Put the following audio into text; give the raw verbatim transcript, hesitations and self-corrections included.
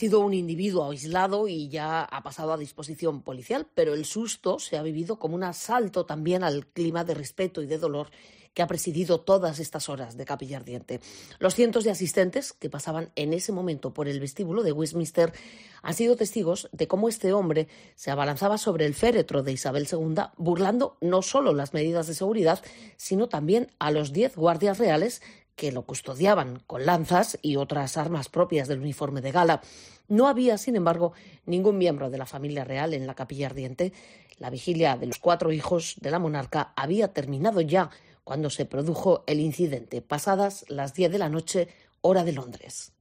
Ha sido un individuo aislado y ya ha pasado a disposición policial, pero el susto se ha vivido como un asalto también al clima de respeto y de dolor que ha presidido todas estas horas de Capilla Ardiente. Los cientos de asistentes que pasaban en ese momento por el vestíbulo de Westminster han sido testigos de cómo este hombre se abalanzaba sobre el féretro de Isabel segunda, burlando no solo las medidas de seguridad, sino también a los diez guardias reales que lo custodiaban con lanzas y otras armas propias del uniforme de gala. No había, sin embargo, ningún miembro de la familia real en la Capilla Ardiente. La vigilia de los cuatro hijos de la monarca había terminado ya cuando se produjo el incidente, pasadas las diez de la noche, hora de Londres.